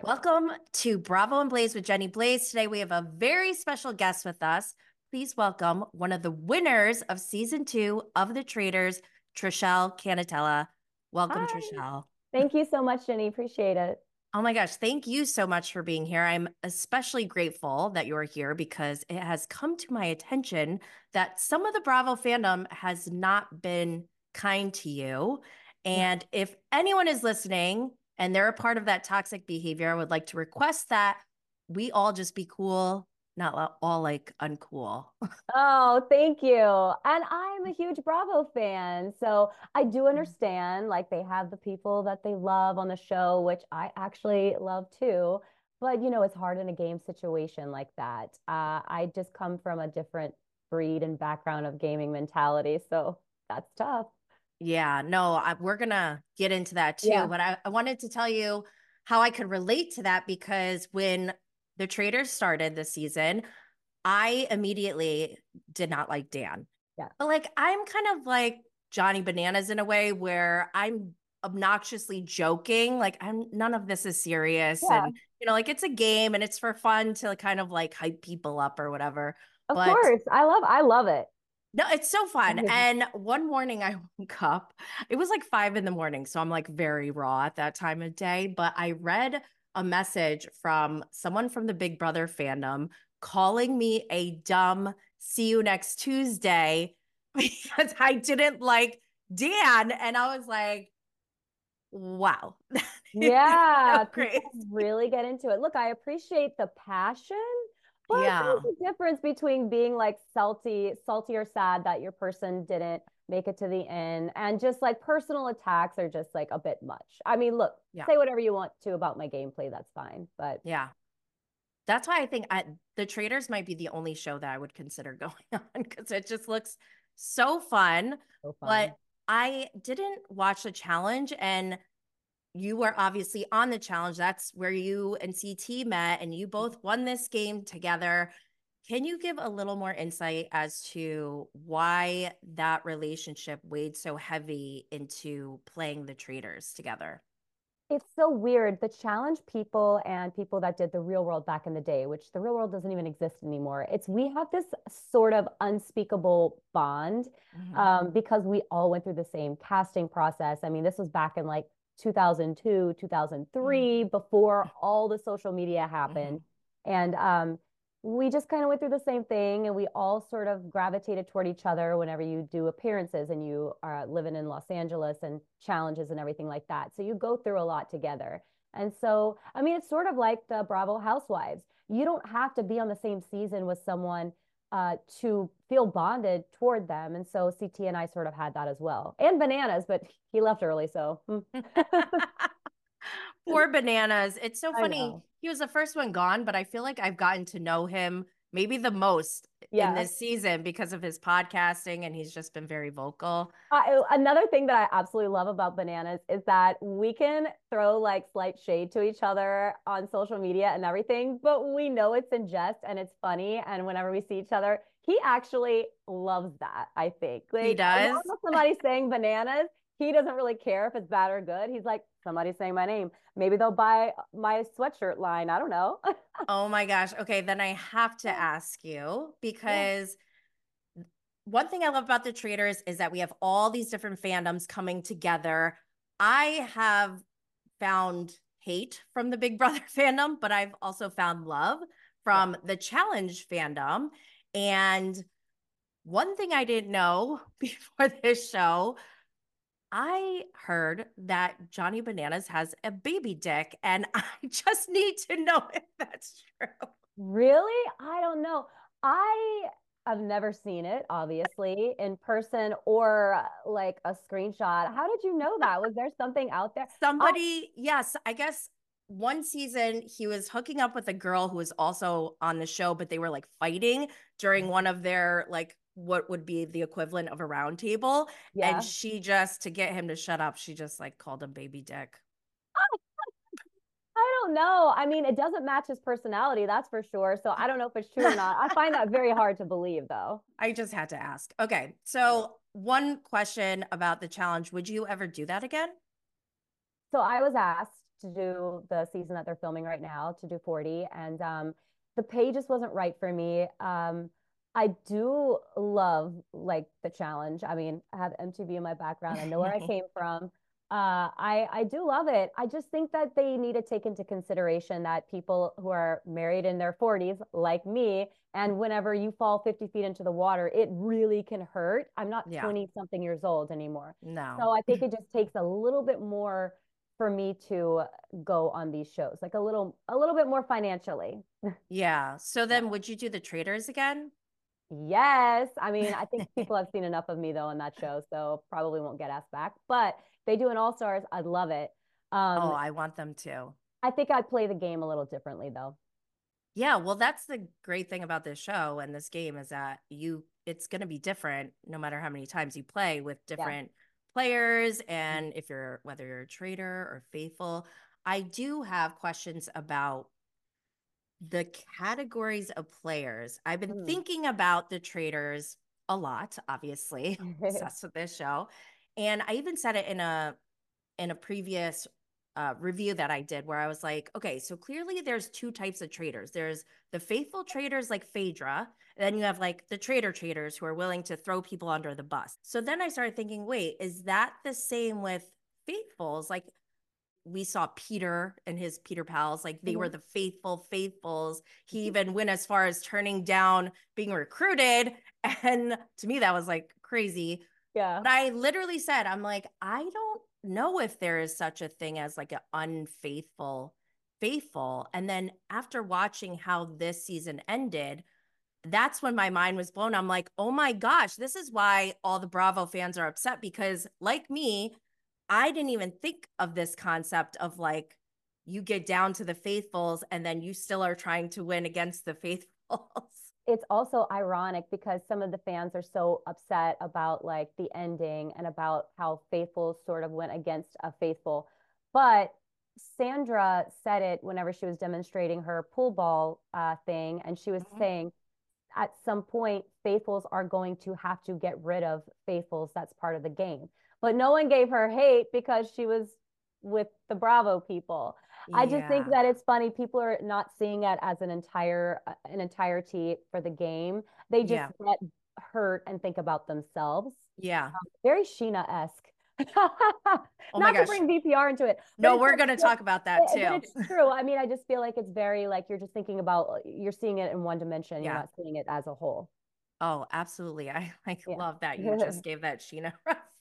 Welcome to Bravo and Blaze with Jenny Blaze. Today we have a very special guest with us. Please welcome one of the winners of season 2 of The Traitors, Trishelle Cannatella. Welcome, Hi. Trishelle. Thank you so much, Jenny. Appreciate it. Oh my gosh, thank you so much for being here. I'm especially grateful that you're here because it has come to my attention that some of the Bravo fandom has not been kind to you. Yeah. And if anyone is listening and they're a part of that toxic behavior, I would like to request that we all just be cool, not all like uncool. Oh, thank you. And I'm a huge Bravo fan. So I do understand, like, they have the people that they love on the show, which I actually love too. But, it's hard in a game situation like that. I just come from a different breed and background of gaming mentality. So that's tough. Yeah, no, we're going to get into that too. Yeah. But I wanted to tell you how I could relate to that because when the Traitors started this season, I immediately did not like Dan. Yeah. But like, I'm kind of like Johnny Bananas in a way where I'm obnoxiously joking. Like, none of this is serious. Yeah. And, like it's a game and it's for fun to kind of like hype people up or whatever. Of But course. I love it. no, it's so fun. And one morning I woke up, it was like 5 in the morning. So I'm like very raw at that time of day. But I read a message from someone from the Big Brother fandom calling me a dumb see you next Tuesday because I didn't like Dan. And I was like, wow. So Yeah, crazy. people really get into it. Look, I appreciate the passion, but Yeah. there's a difference between being like salty or sad that your person didn't make it to the end, and just like personal attacks are just like a bit much. I mean, look, Yeah. say whatever you want to about my gameplay, that's fine. But Yeah. That's why I think The Traitors might be the only show that I would consider going on because it just looks so fun. so But fun. I didn't watch the challenge, and you were obviously on the challenge. That's where you and CT met, and you both won this game together. Can you give a little more insight as to why that relationship weighed so heavy into playing the Traitors together? It's so weird. The challenge people and people that did the real world back in the day, which the real world doesn't even exist anymore. It's we have this sort of unspeakable bond Mhm. because we all went through the same casting process. I mean, this was back in like 2002, 2003, before all the social media happened. Mhm. And we just kind of went through the same thing, and we all sort of gravitated toward each other whenever you do appearances and you are living in Los Angeles and challenges and everything like that. So you go through a lot together. And so, I mean, it's sort of like the Bravo Housewives. You don't have to be on the same season with someone to feel bonded toward them. And so CT and I sort of had that as well. And Bananas, but he left early. So Poor Bananas. It's so I funny. know. He was the first one gone, but I feel like I've gotten to know him maybe the most in Yeah. this season because of his podcasting, and he's just been very vocal. Another thing that I absolutely love about Bananas is that we can throw like slight shade to each other on social media and everything, but we know it's in jest and it's funny. And whenever we see each other, he actually loves that, I think. He Like, as long does. as somebody's saying bananas, he doesn't really care if it's bad or good. He's like, somebody's saying my name. Maybe they'll buy my sweatshirt line. I don't know. Oh my gosh. Okay, then I have to ask you Yeah. because one thing I love about the Traders is that we have all these different fandoms coming together. I have found hate from the Big Brother fandom, but I've also found love Yeah. from the Challenge fandom. And one thing I didn't know before this show, I heard that Johnny Bananas has a baby dick, and I just need to know if that's true. Really? I don't know. I have never seen it, obviously, in person or like a screenshot. How did you know that? Was there something out there? I Somebody, yes, I guess one season he was hooking up with a girl who was also on the show, but they were like fighting during one of their like what would be the equivalent of a round table. And yeah. she just to get him to shut up, she just like called him baby dick. I don't know. I mean, it doesn't match his personality, that's for sure. So I don't know if it's true or not. I find that very hard to believe, though. I just had to ask. Okay. So, one question about the challenge. Would you ever do that again? So I was asked to do the season that they're filming right now, to do 40. And the pay just wasn't right for me. I do love like the challenge. I mean, I have MTV in my background. I know where I came from. I do love it. I just think that they need to take into consideration that people who are married in their 40s, like me, and whenever you fall 50 feet into the water, it really can hurt. I'm not Yeah. 20 something years old anymore. No. So I think it just takes a little bit more for me to go on these shows, like a little bit more financially. Yeah. So Yeah. then would you do the traders again? Yes. I mean, I think people have seen enough of me though on that show, so probably won't get asked back. But if they do an All Stars, I'd love it. Oh, I want them to. I think I'd play the game a little differently though. Yeah, well, that's the great thing about this show and this game is that it's going to be different no matter how many times you play with Yeah. different players and if you're whether you're a trader or faithful. I do have questions about the categories of players. I've been Mm. thinking about the traders a lot, obviously. Obsessed with this show. And I even said it in a previous review that I did where I was like, okay, so clearly there's two types of traders. There's the faithful traders like Phaedra, and then you have like the trader traders who are willing to throw people under the bus. So then I started thinking, wait, is that the same with faithfuls? Like we saw Peter and his Peter pals, like they were Mhm. the faithfuls. He even went as far as turning down being recruited. And to me, that was like crazy. Yeah. But I literally said, I'm like, I don't know if there is such a thing as like an unfaithful faithful. And then after watching how this season ended, that's when my mind was blown. I'm like, oh my gosh, this is why all the Bravo fans are upset because, like me, I didn't even think of this concept of like you get down to the faithfuls and then you still are trying to win against the faithfuls. It's also ironic because some of the fans are so upset about like the ending and about how faithful sort of went against a faithful. But Sandra said it whenever she was demonstrating her pool ball thing, and she was Mhm. saying at some point faithfuls are going to have to get rid of faithfuls. That's part of the game. But no one gave her hate because she was with the Bravo people. I just think Yeah. that it's funny. People are not seeing it as an entirety for the game. They just Yeah. get hurt and think about themselves. Yeah. Very Sheena-esque. Oh my Not to gosh. bring VPR into it, but No, we're going to talk about that but too. it's true. I mean, I just feel like it's very like you're just thinking about you're seeing it in one dimension. You're Yeah. not seeing it as a whole. Oh, absolutely. I like Yeah. love that you just gave that Sheena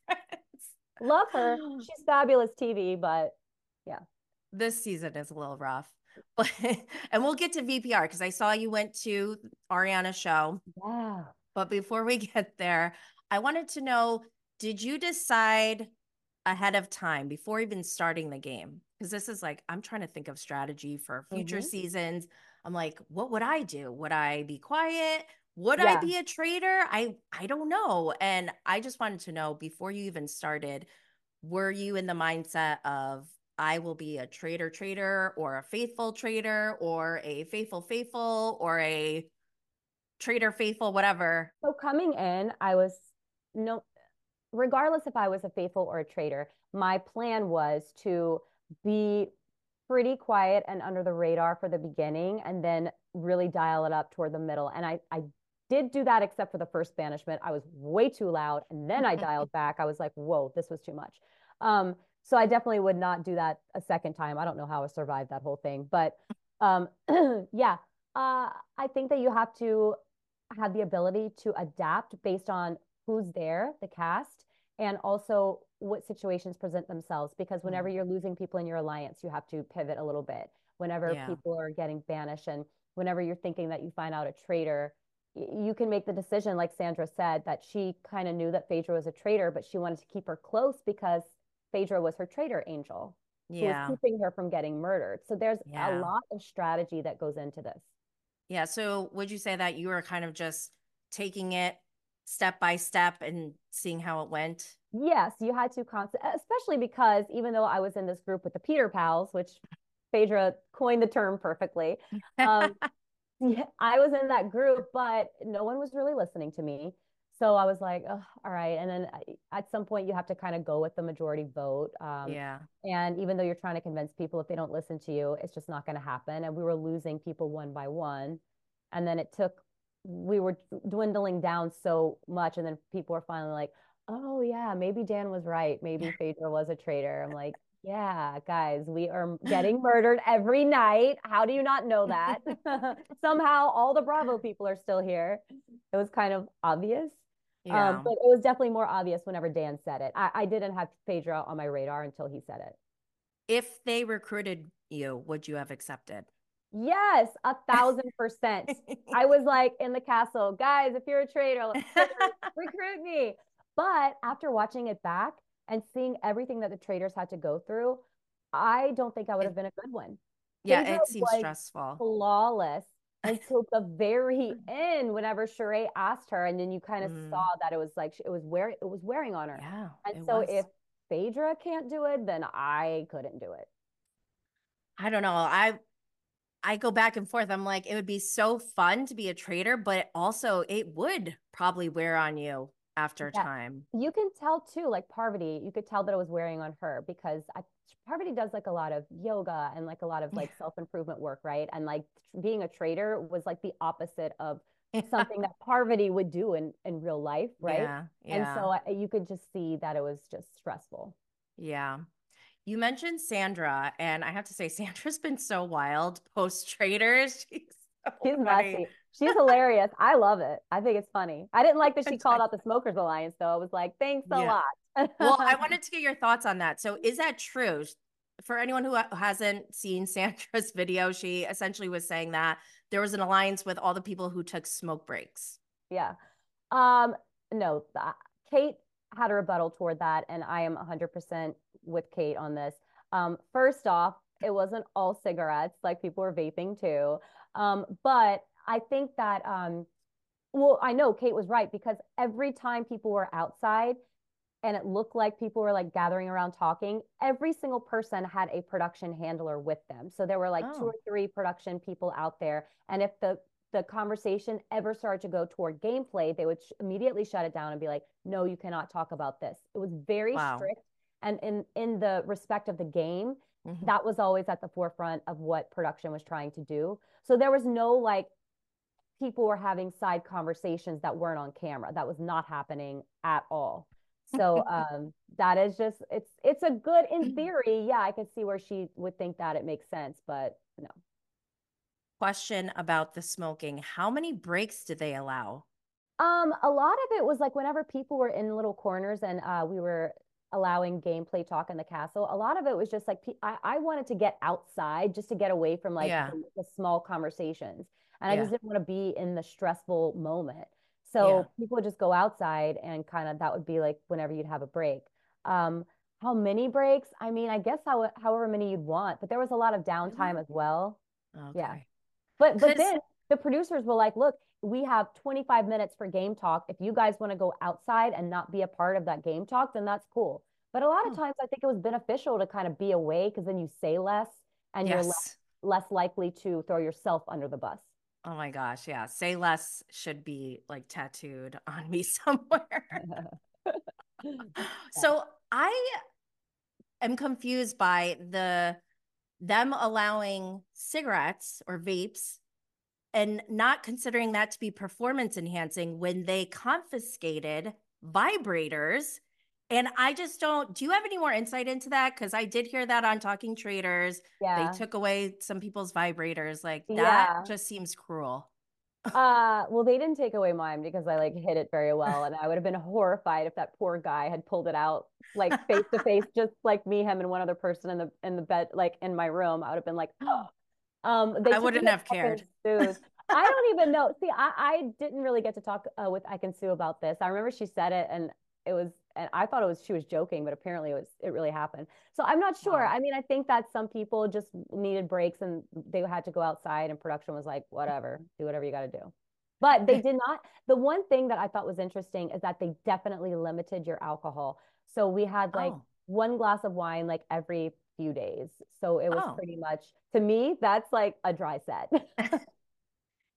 Love her. reference. She's fabulous TV, but yeah. This season is a little rough. But and we'll get to VPR because I saw you went to Ariana's show. Yeah. But before we get there, I wanted to know, did you decide ahead of time before even starting the game? Because this is like, I'm trying to think of strategy for future Hmm. seasons. I'm like, what would I do? Would I be quiet? Would I Yeah. be a traitor? I don't know. And I just wanted to know before you even started, were you in the mindset of I will be a traitor or a faithful traitor or a faithful or a traitor faithful, whatever? So coming in, I was no, regardless if I was a faithful or a traitor, my plan was to be pretty quiet and under the radar for the beginning and then really dial it up toward the middle. And I did do that except for the first banishment. I was way too loud. And then I dialed back. I was like, whoa, this was too much. So I definitely would not do that a second time. I don't know how I survived that whole thing. But um, yeah, I think that you have to have the ability to adapt based on who's there, the cast, and also what situations present themselves. Because whenever Mm, you're losing people in your alliance, you have to pivot a little bit. Whenever yeah. people are getting banished, and whenever you're thinking that you find out a traitor, you can make the decision, like Sandra said, that she kind of knew that Phaedra was a traitor, but she wanted to keep her close because Phaedra was her traitor angel who was Yeah. keeping her from getting murdered. So there's a Yeah. lot of strategy that goes into this. Yeah. So would you say that you were kind of just taking it step by step and seeing how it went? Yes, you had to constant, especially because even though I was in this group with the Peter Pals, which Phaedra coined the term perfectly, um, yeah, I was in that group, but no one was really listening to me. So I was like, oh, all right. And then at some point, you have to kind of go with the majority vote. Yeah. And even though you're trying to convince people, if they don't listen to you, it's just not going to happen. And we were losing people one by one. And then we were dwindling down so much. And then people were finally like, oh, yeah, maybe Dan was right. Maybe Phaedra was a traitor. I'm like, yeah, guys, we are getting murdered every night. How do you not know that? Somehow all the Bravo people are still here. It was kind of obvious. Yeah. But it was definitely more obvious whenever Dan said it. I didn't have Phaedra on my radar until he said it. If they recruited you, would you have accepted? Yes, 1,000%. I was like in the castle, guys, if you're a traitor, recruit me. But after watching it back and seeing everything that the traitors had to go through, I don't think I would have It, been a good one. yeah, Phaedra it seems was stressful. flawless until the very end, whenever Sheree asked her, and then you kind of saw Mm, that it was like it was wearing on her. yeah, And it so if was. Phaedra can't do it, then I couldn't do it. I don't know. I go back and forth. I'm like, it would be so fun to be a trader, but also it would probably wear on you after Yeah. time. You can tell too, like Parvati, you could tell that it was wearing on her because Parvati does like a lot of yoga and like a lot of Yeah. like self-improvement work, right? And like being a trader was like the opposite of something that Parvati would do in real life, right? Yeah. And Yeah. so you could just see that it was just stressful. Yeah. You mentioned Sandra, and I have to say, Sandra's been so wild post traders. She's so She's funny. messy. She's hilarious. I love it. I think it's funny. I didn't like that she called out the Smokers Alliance, though. I was like, thanks a Yeah. lot. Well, I wanted to get your thoughts on that. So, is that true? For anyone who hasn't seen Sandra's video, she essentially was saying that there was an alliance with all the people who took smoke breaks. Yeah. Um, no, Kate had a rebuttal toward that, and I am 100% with Kate on this. First off, it wasn't all cigarettes, like people were vaping too. But I think that, well, I know Kate was right because every time people were outside and it looked like people were like gathering around talking, every single person had a production handler with them. So there were like two or Oh, three production people out there. And if the conversation ever started to go toward gameplay, they would immediately shut it down and be like, no, you cannot talk about this. It was very wow. strict. And in the respect of the game, Mhm. that was always at the forefront of what production was trying to do. So there was no like people were having side conversations that weren't on camera. That was not happening at all. So that is just it's a good in theory. Yeah, I could see where she would think that it makes sense, but no. Question about the smoking. How many breaks did they allow? A lot of it was like whenever people were in little corners and we were allowing gameplay talk in the castle, a lot of it was just like I wanted to get outside just to get away from like Yeah. the small conversations. And I Yeah. just didn't want to be in the stressful moment. Yeah. So people would just go outside and kind of that would be like whenever you'd have a break. Um, how many breaks? I mean, I guess however many you'd want, but there was a lot of Really? downtime as well. Yeah. Okay. But Because, then the producers were like, look, we have 25 minutes for game talk. If you guys want to go outside and not be a part of that game talk, then that's cool. But a lot of oh, times I think it was beneficial to kind of be away because then you say less and you're yes. less likely to throw yourself under the bus. Oh my gosh. Yeah. Say less should be like tattooed on me somewhere. So I am confused by them allowing cigarettes or vapes and not considering that to be performance enhancing when they confiscated vibrators. And I just don't, do you have any more insight into that? Because I did hear that on Talking Traders. They Yeah. took away some people's vibrators. Like that Yeah. just seems cruel. Well, they didn't take away mine because I like hit it very well, and I would have been horrified if that poor guy had pulled it out like face to face, just like me, him, and one other person in the bed, like in my room. I would have been like, oh. They I took wouldn't it have at I Can cared. Sue. I don't even know. See, I didn't really get to talk with I Can Sue about this. I remember she said it, and it was, and I thought it was she was joking, but apparently it really happened. So I'm not sure. Wow. I mean, I think that some people just needed breaks and they had to go outside, and production was like, whatever, do whatever you got to do. But they did not. The one thing that I thought was interesting is that they definitely limited your alcohol. So we had like Oh, one glass of wine like every few days. So it was oh. pretty much to me, that's like a dry set.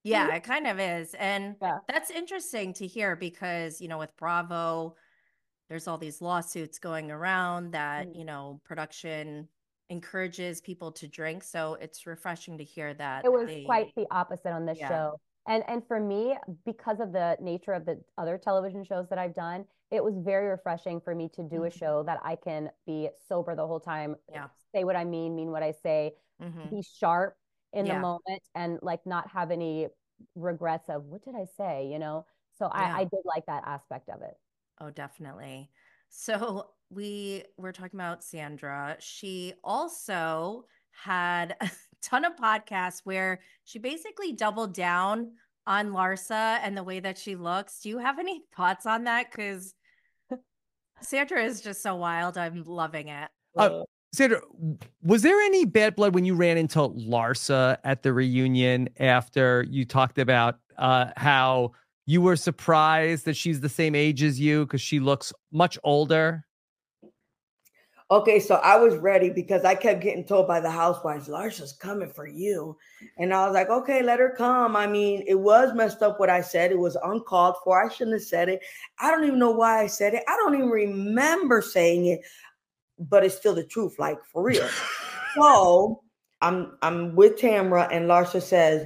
Yeah, it kind of is. And Yeah. that's interesting to hear because, with Bravo, there's all these lawsuits going around that, Mm. production encourages people to drink. So it's refreshing to hear that It was they, quite the opposite on this yeah. show. And for me, because of the nature of the other television shows that I've done, it was very refreshing for me to do a Mhm. show that I can be sober the whole time, Yeah. say what I mean what I say, Hmm. be sharp in the Yeah. moment and like not have any regrets of what did I say, you know? So I Yeah. did like that aspect of it. Oh, definitely. So we were talking about Sandra. She also had a ton of podcasts where she basically doubled down on Larsa and the way that she looks. Do you have any thoughts on that? Because Sandra is just so wild. I'm loving it. Uh, Sandra, was there any bad blood when you ran into Larsa at the reunion after you talked about how you were surprised that she's the same age as you because she looks much older? Okay, so I was ready because I kept getting told by the housewives, Larsa's coming for you. And I was like, okay, let her come. I mean, it was messed up what I said. It was uncalled for. I shouldn't have said it. I don't even know why I said it. I don't even remember saying it, but it's still the truth, like for real. So I'm with Tamra and Larsa says,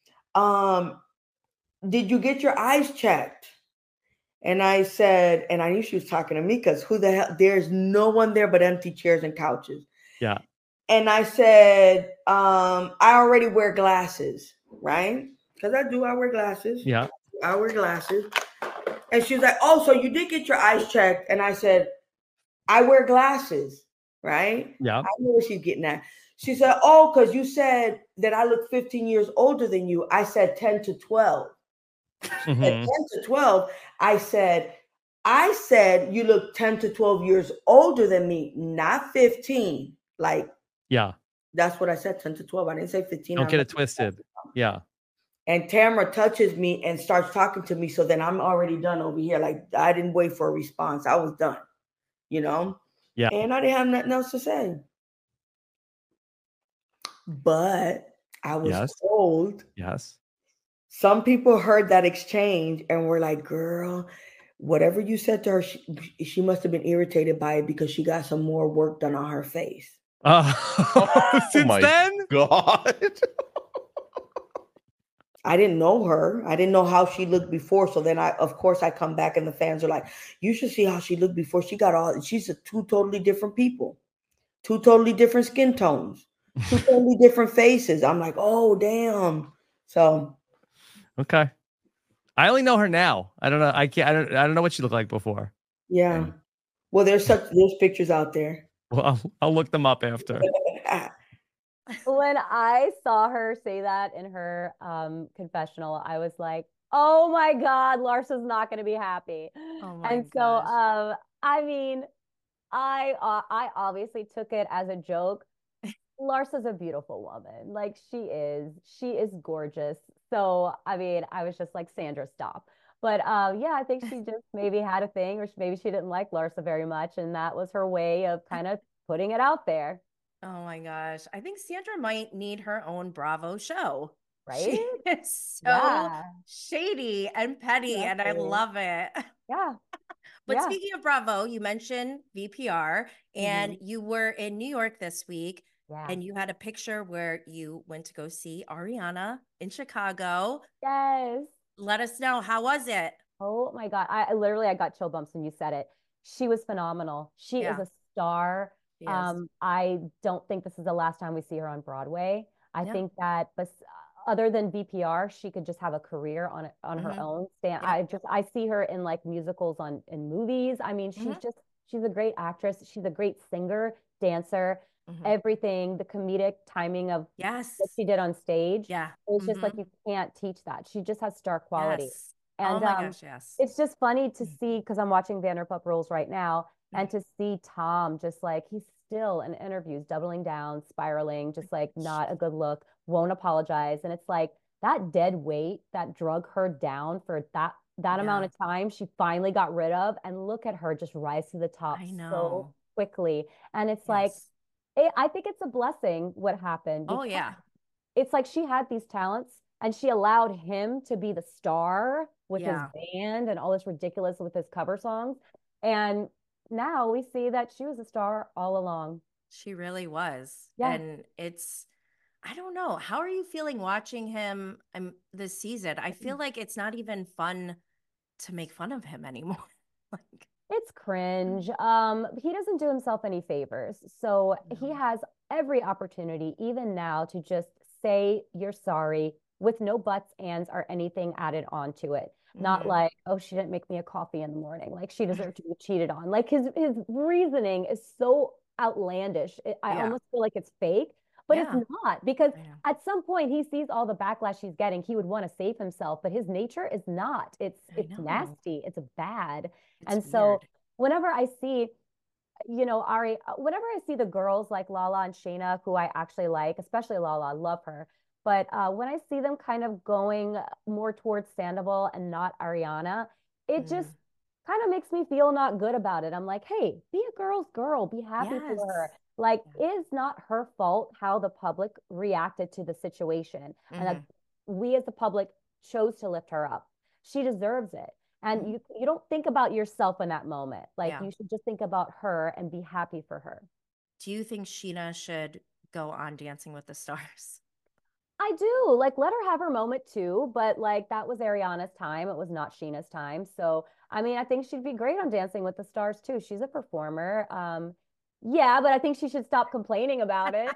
did you get your eyes checked? And I said, and I knew she was talking to me because who the hell, there's no one there but empty chairs and couches. Yeah. And I said, I already wear glasses, right? Because I wear glasses. Yeah. I wear glasses. And she's like, oh, so you did get your eyes checked. And I said, I wear glasses, right? Yeah. I know what she's getting at. She said, oh, because you said that I look 15 years older than you. I said 10 to 12. Mm-hmm. At 10 to 12, I said you look 10 to 12 years older than me, not 15. Like, yeah, that's what I said, 10 to 12. I didn't say 15. Don't get it twisted. Yeah. And Tamara touches me and starts talking to me. So then I'm already done over here. Like, I didn't wait for a response. I was done, Yeah. And I didn't have nothing else to say. But I was told. Yes. Some people heard that exchange and were like, girl, whatever you said to her, she must have been irritated by it because she got some more work done on her face. Since then? God. I didn't know her. I didn't know how she looked before. So then of course, I come back and the fans are like, you should see how she looked before. She's two totally different people, two totally different skin tones, two totally different faces. I'm like, oh, damn. So. Okay. I only know her now. I don't know. I don't know what she looked like before. Yeah. Well, there's pictures out there. Well, I'll look them up after. When I saw her say that in her confessional, I was like, oh my God, Larsa's not going to be happy. Oh my And so, gosh. I mean, I obviously took it as a joke. Larsa's a beautiful woman. Like she is gorgeous. So, I mean, I was just like, Sandra, stop. But yeah, I think she just maybe had a thing, or maybe she didn't like Larsa very much, and that was her way of kind of putting it out there. Oh my gosh. I think Sandra might need her own Bravo show. Right? She is so Yeah. shady and petty, and I Exactly. love it. Yeah. But Yeah. speaking of Bravo, you mentioned VPR, and Mhm. you were in New York this week, Yeah. and you had a picture where you went to go see Ariana in Chicago. Yes. Let us know, how was it? Oh my God. I literally I got chill bumps when you said it. She was phenomenal. She is Yeah, a star. yes. I don't think this is the last time we see her on Broadway. I Yeah. think that other than VPR, she could just have a career on her Mhm. own. Yeah. I see her in like musicals in movies. I mean, Mhm. she's a great actress. She's a great singer, dancer, Mhm. everything, the comedic timing of what Yes. she did on stage. Yeah. It's just like Mhm. you can't teach that. She just has star quality. Yes. Oh And my gosh, yes. it's just funny to Mm. see because I'm watching Vanderpump Rules right now, and Mhm. to see Tom just like he's still in interviews doubling down, spiraling, just like not a good look, won't apologize. And it's like that dead weight that drug her down for that amount Yeah, of time, she finally got rid of. And look at her just rise to the top I so know. quickly. And it's like, Yes. I think it's a blessing what happened Oh because yeah. it's like she had these talents. and she allowed him to be the star with his Yeah. band and all this ridiculous with his cover songs. And now we see that she was a star all along. She really was. Yeah. And I don't know. How are you feeling watching him this season? I feel like it's not even fun to make fun of him anymore. Like, It's cringe. He doesn't do himself any favors. So he no. has every opportunity, even now, to just say you're sorry with no buts, ands, or anything added onto it. Not Mhm. like, oh, she didn't make me a coffee in the morning. Like she deserved to be cheated on. Like his reasoning is so outlandish. I Yeah. almost feel like it's fake, but it's Yeah. not, because I know. at some point he sees all the backlash he's getting. He would want to save himself, but his nature is not. I It's know. nasty. It's bad. It's And so weird. whenever I see, Ari, whenever I see the girls like Lala and Shayna, who I actually like, especially Lala, I love her. But when I see them kind of going more towards Sandoval and not Ariana, it just Mm. kind of makes me feel not good about it. I'm like, hey, be a girl's girl, be happy for her. Yes. Like, Yeah. it's not her fault how the public reacted to the situation. And that Mhm. we as the public chose to lift her up. She deserves it. And Mhm. you don't think about yourself in that moment. Like Yeah. you should just think about her and be happy for her. Do you think Sheena should go on Dancing with the Stars? I do. Like let her have her moment too, but like that was Ariana's time. It was not Sheena's time. So I mean, I think she'd be great on Dancing with the Stars too. She's a performer. Yeah, but I think she should stop complaining about it.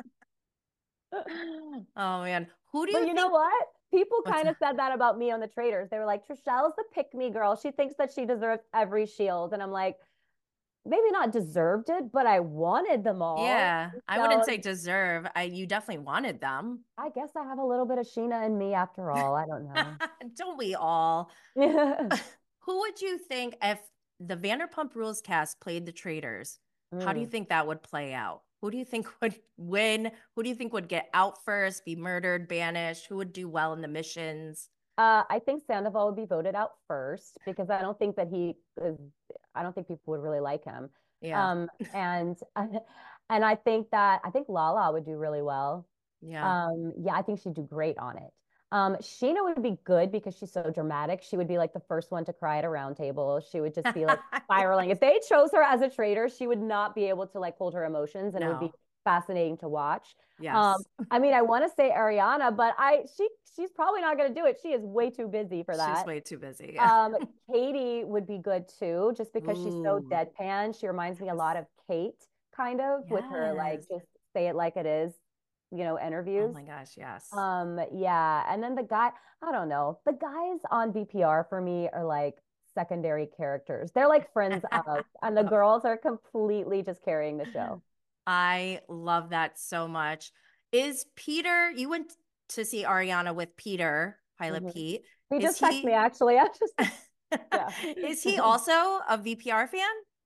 Oh man. Who do But you you know think what? People what's kind of said that about me on the Traders. They were like, Trishelle's the pick me girl. She thinks that she deserves every shield. And I'm like, maybe not deserved it, but I wanted them all. Yeah, I wouldn't So say deserve. You definitely wanted them. I guess I have a little bit of Sheena in me after all. I don't know. Don't we all? Who would you think if the Vanderpump Rules cast played the traitors? How do you Mm. think that would play out? Who do you think would win? Who do you think would get out first, be murdered, banished? Who would do well in the missions? I think Sandoval would be voted out first because I don't think that he is, I don't think people would really like him. Yeah, And and I think Lala would do really well. yeah. Yeah, I think she'd do great on it. Sheena would be good because she's so dramatic. She would be like the first one to cry at a round table. She would just be like spiraling. If they chose her as a traitor, she would not be able to like hold her emotions, and it would be No, fascinating to watch. yes. I mean, I want to say Ariana, but she's probably not going to do it. She is way too busy for She's that. way too busy. Um, Katie would be good too, just because she's so Ooh, deadpan. She reminds me a lot of Kate, kind of, with her like yes. just say it like it is, Oh interviews. my gosh, yes. Yeah. And then the guy, I don't know, the guys on VPR for me are like secondary characters. They're like friends of, and the girls are completely just carrying the show. I love that so much. Is Peter, you went to see Ariana with Peter, Pilot Mhm. Pete. He Is just texted me he actually. I just, yeah. is he also a VPR fan?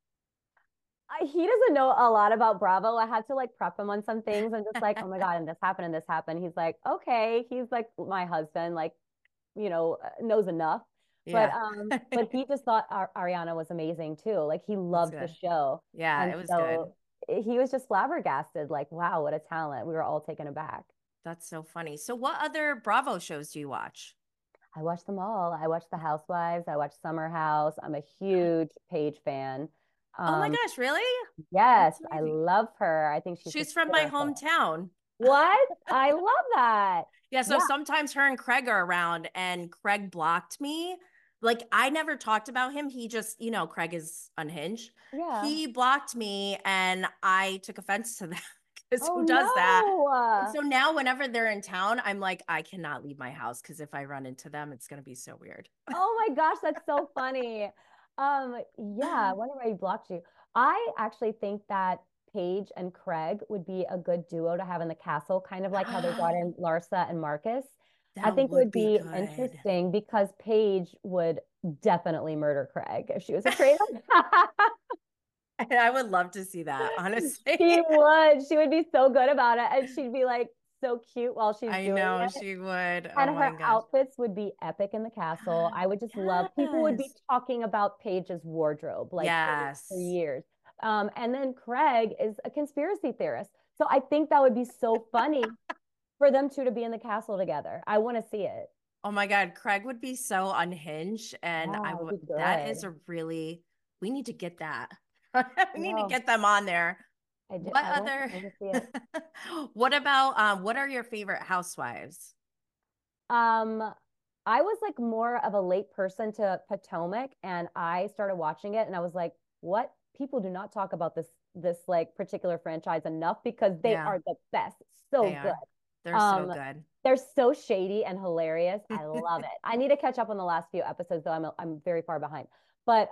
He doesn't know a lot about Bravo. I had to like prep him on some things and just like, oh my God, and this happened and this happened. He's like, okay. He's like my husband, like, knows enough. But Yeah. but he just thought Ariana was amazing too. Like he That's loved the good. show. Yeah, And it was good. so he was just flabbergasted, like, wow, what a talent. We were all taken aback. That's so funny. So what other Bravo shows do you watch? I watched them all. I watched The Housewives. I watched Summer House. I'm a huge Paige fan. Oh my Um, gosh, really? yes, That's I amazing. love her. I think she's She's from my hysterical. hometown. What? I love that. Yeah, so Yeah, sometimes her and Craig are around and Craig blocked me. Like I never talked about him. He just, Craig is unhinged. yeah. He blocked me and I took offense to that because Oh who does that? And no. so now whenever they're in town, I'm like, I cannot leave my house because if I run into them, it's gonna be so weird. Oh my gosh, that's so funny. Yeah, I wonder why he blocked you. I actually think that Paige and Craig would be a good duo to have in the castle, kind of like how they brought in Larsa and Marcus. I That think it would would be be good. interesting because Paige would definitely murder Craig if she was a traitor. I would love to see that, She honestly. would. She would be so good about it. And she'd be like so cute while she's I doing know it. she would. And Oh her my gosh. outfits would be epic in the castle. I would just love, people would be Yes. talking about Paige's wardrobe like for Yes. years. And then Craig is a conspiracy theorist. So I think that would be so funny for them two to be in the castle together. I want to see it. Oh my God, Craig would be so unhinged. And Yeah, it'd be that is good. a really, we need to get that. We need to No, get them on there. I do. What I want other, to see it. what about, what are your favorite housewives? Um, I was like more of a late person to Potomac, and I started watching it, and I was like, "What? People do not talk about this like particular franchise enough because they Yeah, are the best, so they good. are. They're so Um, good. they're so shady and hilarious. I love it. I need to catch up on the last few episodes, though. I'm very far behind, but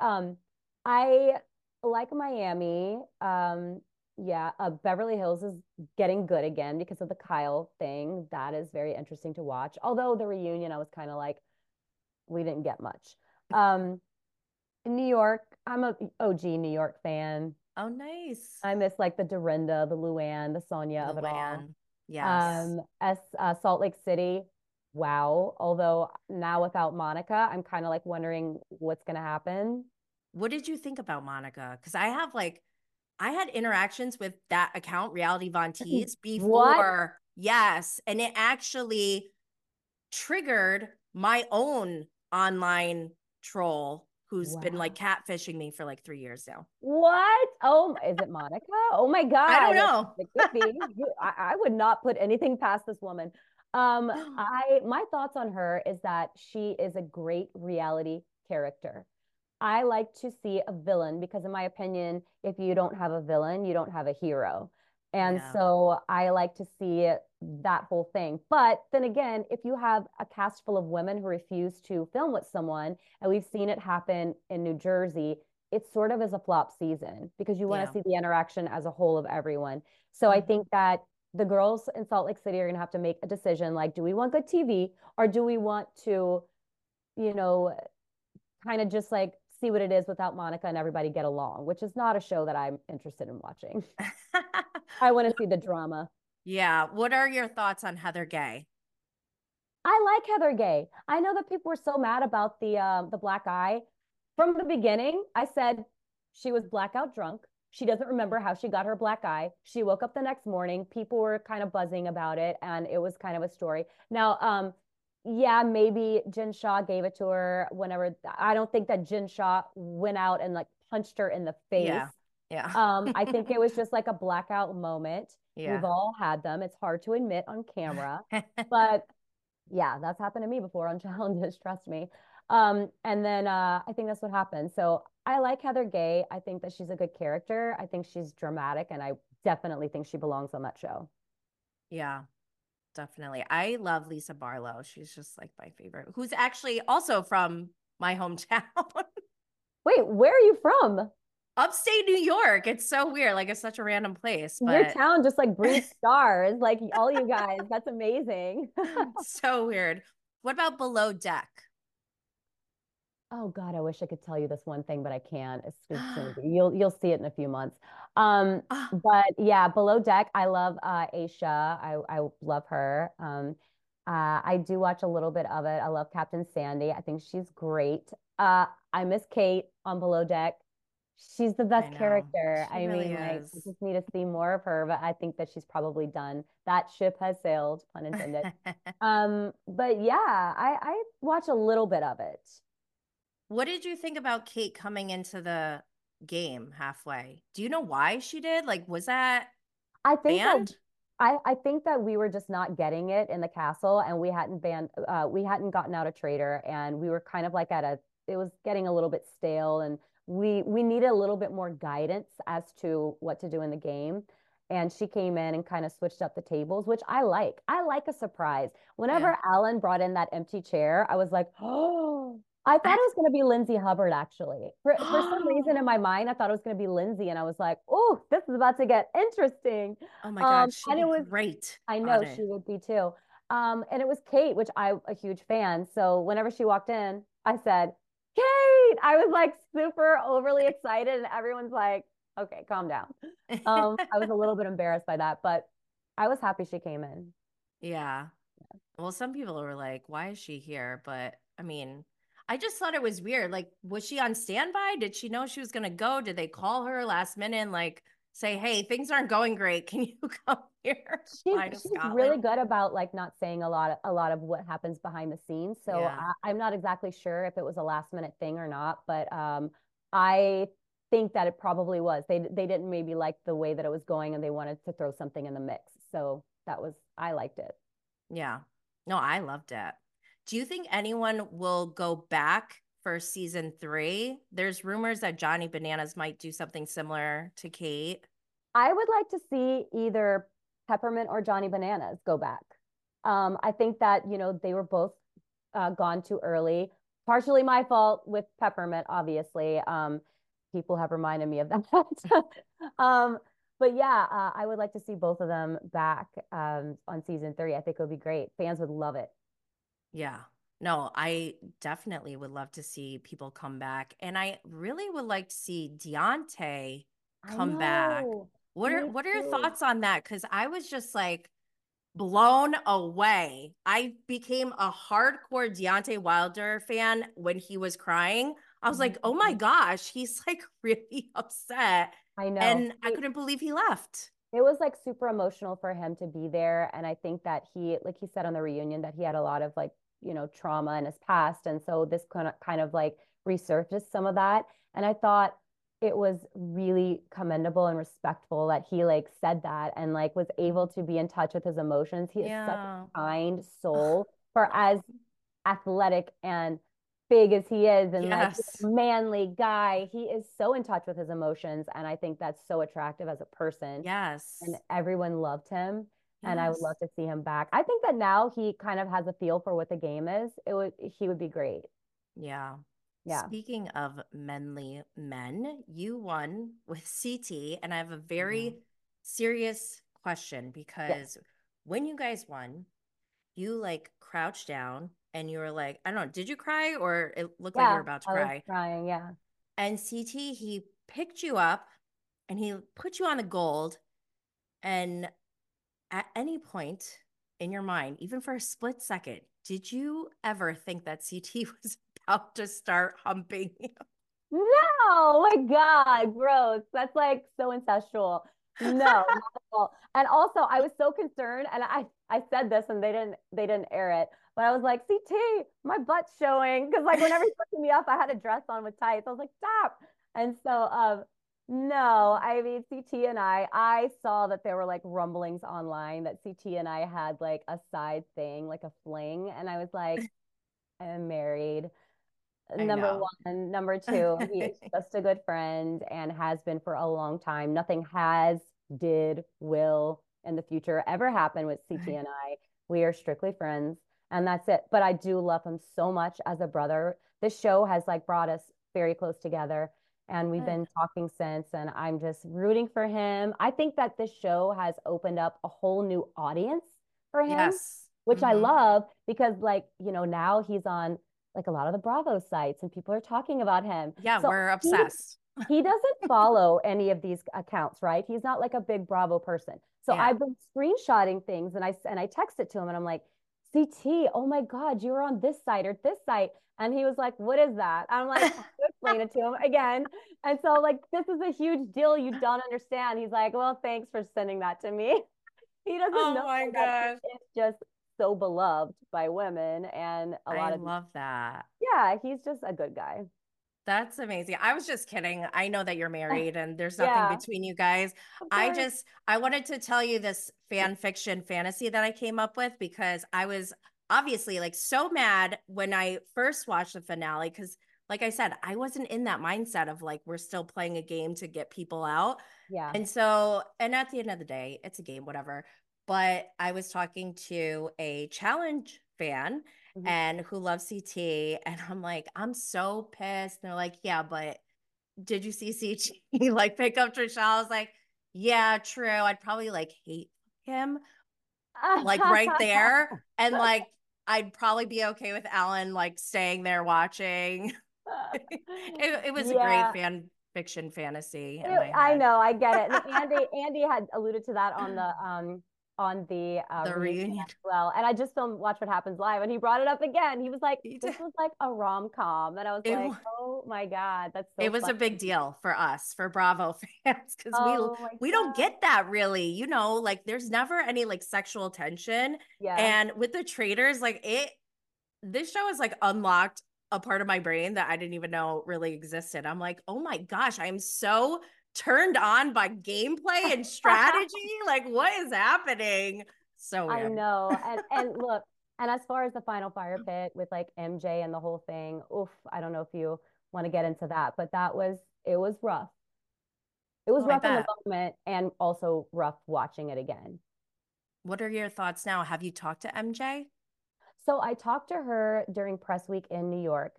I like Miami. Yeah, Beverly Hills is getting good again because of the Kyle thing. That is very interesting to watch. Although the reunion, I was kind of like, we didn't get much. Um, in New York, I'm a OG New York fan. Oh, nice. I miss like the Dorinda, the Luann, the Sonia of it all. Luann. Yes. As Salt Lake City, wow. Although now without Monica, I'm kind of like wondering what's gonna happen. What did you think about Monica? Because I had interactions with that account, Reality Von Teese, What? before. Yes. And it actually triggered my own online troll who's been like Wow. catfishing me for like 3 years now. What? Oh, is it Monica? Oh my I don't God. know. It could be. I would not put anything past this woman. My thoughts on her is that she is a great reality character. I like to see a villain because, in my opinion, if you don't have a villain, you don't have a hero. And Yeah. so I like to see that whole thing. But then again, if you have a cast full of women who refuse to film with someone, and we've seen it happen in New Jersey, it sort of is a flop season because you want Yeah. to see the interaction as a whole of everyone. So I think that the girls in Salt Lake City are going to have to make a decision like, do we want good TV or do we want to, you know, kind of just like see what it is without Monica and everybody get along, which is not a show that I'm interested in watching. I want to see the drama. Yeah. What are your thoughts on Heather Gay? I like Heather Gay. I know that people were so mad about the black eye. From the beginning, I said she was blackout drunk. She doesn't remember how she got her black eye. She woke up the next morning. People were kind of buzzing about it, and it was kind of a story. Now, yeah, maybe Jen Shaw gave it to her whenever. I don't think that Jen Shaw went out and like punched her in the face. Yeah. Yeah. I think it was just like a blackout moment. We've Yeah. all had them. It's hard to admit on camera, but yeah, that's happened to me before on challenges, trust me. And then I think that's what happened. So I like Heather Gay. I think that she's a good character. I think she's dramatic, and I definitely think she belongs on that show. Yeah. Definitely. I love Lisa Barlow. She's just like my favorite, who's actually also from my hometown. Wait, where are you from? Upstate New York. It's so weird. Like it's such a random place, Your but town just like breeds stars, like all you guys. That's amazing. so weird. What about Below Deck? Oh God, I wish I could tell you this one thing, but I can't. It's gonna be you'll see it in a few months. Um, Ah, but yeah, Below Deck, I love Aisha. I love her. I do watch a little bit of it. I love Captain Sandy. I think she's great. I miss Kate on Below Deck. She's the I best know. character. She I really mean, like, I is. just need to see more of her, but I think that she's probably done. That ship has sailed, pun intended. But yeah, I watch a little bit of it. What did you think about Kate coming into the game halfway? Do you know why she did? Like, was that I think that banned? I think that we were just not getting it in the castle, and we hadn't gotten out a traitor, and we were kind of like it was getting a little bit stale, and we needed a little bit more guidance as to what to do in the game. And she came in and kind of switched up the tables, which I like. I like a surprise. Yeah. Whenever Alan brought in that empty chair, I was like, oh, I thought it was going to be Lindsay Hubbard, actually. For some reason in my mind, I thought it was going to be Lindsay. And I was like, oh, this is about to get interesting. Oh my God, she'd And be it was, great I on know it. she would be too. And it was Kate, which I'm a huge fan. So whenever she walked in, I said, Kate, I was like super overly excited. And everyone's like, okay, calm down. I was a little bit embarrassed by that, but I was happy she came in. Yeah. Well, some people were like, why is she here? But I mean, I just thought it was weird. Like, was she on standby? Did she know she was going to go? Did they call her last minute? Like, say, hey, things aren't going great. Can you come here? Fly to She's really Scotland. good about like not saying a lot of what happens behind the scenes. So Yeah. I'm not exactly sure if it was a last minute thing or not, but I think that it probably was. They didn't maybe like the way that it was going and they wanted to throw something in the mix. So I liked it. Yeah. No, I loved it. Do you think anyone will go back for season 3? There's rumors that Johnny Bananas might do something similar to Kate. I would like to see either Peppermint or Johnny Bananas go back. I think that, they were both gone too early. Partially my fault with Peppermint, obviously. People have reminded me of that. um, but yeah, I would like to see both of them back on season 3. I think it would be great. Fans would love it. Yeah. No, I definitely would love to see people come back. And I really would like to see Deontay I come back. know. What are Me what are your too. thoughts on that? Because I was just like blown away. I became a hardcore Deontay Wilder fan when he was crying. I was like, oh my gosh, he's like really upset. I know. And I couldn't believe he left. It was like super emotional for him to be there. And I think that like he said on the reunion, that he had a lot of like, trauma in his past. And so this kind of like resurfaced some of that. And I thought it was really commendable and respectful that he like said that and like was able to be in touch with his emotions. He is such Yeah. a kind soul for as athletic and big as he is and like Yes. manly guy. He is so in touch with his emotions. And I think that's so attractive as a person. And Yes. everyone loved him. And I would Yes. love to see him back. I think that now he kind of has a feel for what the game is. He would be great. Yeah. Yeah. Speaking of manly men, you won with CT, and I have a Mhm. very serious question Yes. because when you guys won, you like crouched down and you were like, I don't know, did you cry or it looked like you were Yeah. about to I was cry? crying. Yeah. And CT, he picked you up and he put you on the gold. And at any point in your mind, even for a split second, did you ever think that CT was about to start humping you? No, oh my God, gross. That's like so ancestral. No, not at all. And also, I was so concerned, and I said this, and they didn't air it, but I was like, CT, my butt's showing, because like whenever he's picking me up, I had a dress on with tights. I was like, stop. And so, no, I mean, CT and I saw that there were like rumblings online that CT and I had like a side thing, like a fling, and I was like, I'm married. I Number know. one. Number two, he is just a good friend and has been for a long time. Nothing has, did, will in the future ever happen with CT and I. We are strictly friends and that's it. But I do love him so much as a brother. This show has like brought us very close together and we've Good. been talking since and I'm just rooting for him. I think that this show has opened up a whole new audience for him, Yes. which I Hmm. love because like, now he's on like a lot of the Bravo sites and people are talking about him. Yeah, So we're he obsessed. he doesn't follow any of these accounts, right? He's not like a big Bravo person. So Yeah. I've been screenshotting things and I text it to him and I'm like, CT, oh my God, you were on this site or this site. And he was like, what is that? I'm like, I explain it to him again. And so like this is a huge deal you don't understand. He's like, well, thanks for sending that to me. He doesn't Oh know my that he gosh. is just so beloved by women and a I lot of love that. yeah, he's just a good guy. That's amazing. I was just kidding. I know that you're married and there's nothing Yeah, between you guys. of course. I wanted to tell you this fan fiction fantasy that I came up with because I was obviously like so mad when I first watched the finale because like I said, I wasn't in that mindset of like we're still playing a game to get people out. Yeah. And so, and at the end of the day, it's a game, whatever. But I was talking to a challenge fan Mhm. and who loves CT. And I'm like, I'm so pissed. And they're like, yeah, but did you see CT like pick up Trishelle? I was like, yeah, true. I'd probably like hate him like right there. And like, I'd probably be okay with Alan like staying there watching. It was a great Yeah, fan fiction fantasy in my I head. know, I get it. And Andy had alluded to that on on the The reunion reunion. as well. And I just filmed Watch What Happens Live, and he brought it up again. He was like, He "This did. was like a rom-com," and I was It, like, wa- "Oh my God, that's so it was a funny." big deal for us, for Bravo fans, because Oh my we don't God. get that really, like there's never any like sexual tension. Yeah. And with the traders, this show has like unlocked a part of my brain that I didn't even know really existed. I'm like, oh my gosh, I'm so turned on by gameplay and strategy. Like, what is happening? So I weird. know. And look, and as far as the final fire pit with like MJ and the whole thing, oof, I don't know if you want to get into that, but it was rough. It was Oh, I rough in the bet. moment and also rough watching it again. What are your thoughts now? Have you talked to MJ? So I talked to her during press week in New York,